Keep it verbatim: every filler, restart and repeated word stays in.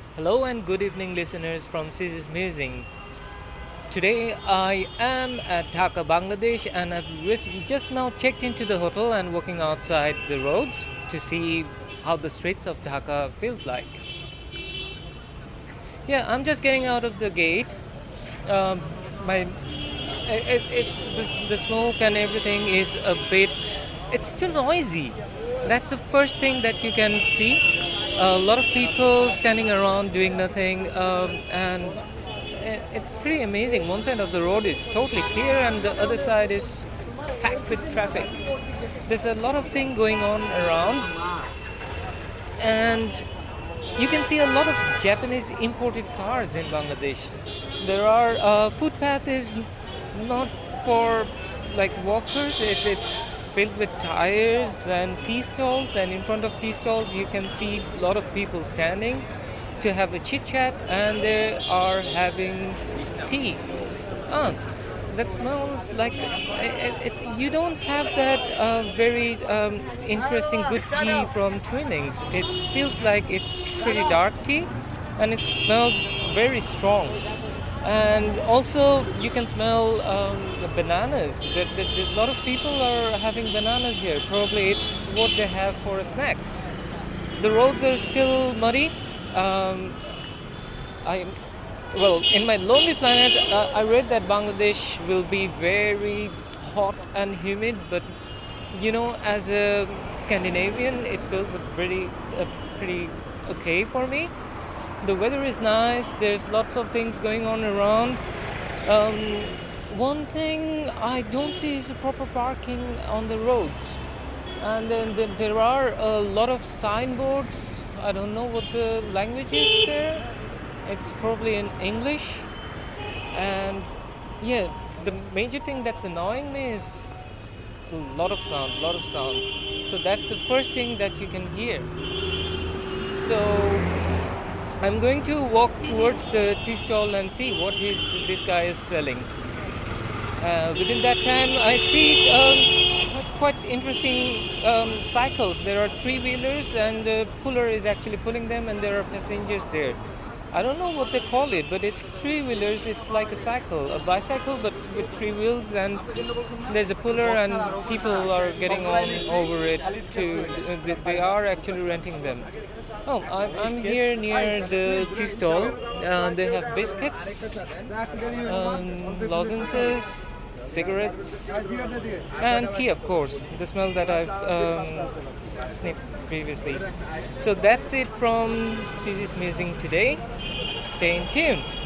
Hello and good evening, listeners from Ciz's Musing. Today I am at Dhaka, Bangladesh, and I've ris- just now checked into the hotel and walking outside the roads to see how the streets of Dhaka feels like. Yeah, I'm just getting out of the gate. Um, my it, it's the, the smoke and everything is a bit. It's too noisy. That's the first thing that you can see. A lot of people standing around doing nothing, um, and i- it's pretty amazing. One side of the road is totally clear, and the other side is packed with traffic. There's a lot of thing going on around, and you can see a lot of Japanese imported cars in Bangladesh. There are uh, footpath is n- not for like walkers. It, it's filled with tires and tea stalls, and in front of tea stalls you can see a lot of people standing to have a chit chat, and they are having tea. Ah, that smells like it, it, you don't have that uh, very um, interesting good tea from Twinings. It feels like it's pretty dark tea, and it smells very strong. And also, you can smell um, the bananas. There, there, there- a lot of people are having bananas here. Probably it's what they have for a snack. The roads are still muddy. Um, I well, in my Lonely Planet, uh, I read that Bangladesh will be very hot and humid, but you know, as a Scandinavian, it feels a pretty, uh, pretty okay for me. The weather is nice. There's lots of things going on around. Um, One thing I don't see is a proper parking on the roads, and then there there are a lot of signboards. I don't know what the language is there. It's probably in English, and yeah, the major thing that's annoying me is a lot of sound, lot of sound. So that's the first thing that you can hear. So I'm going to walk towards the tea stall and see what his this guy is selling. Uh, within that time, I see um, quite interesting um, cycles. There are three wheelers, and the puller is actually pulling them, and there are passengers there. I don't know what they call it, but it's three wheelers. It's like a cycle, a bicycle, but with three wheels, and there's a puller, and people are getting on over it. To they they are actually renting them. Oh, I'm, I'm here near the tea stall. Uh, they have biscuits, um, lozenges, cigarettes, and tea, of course. The smell that I've um, sniffed previously. So that's it from Ciz's Musing today. Stay in tune.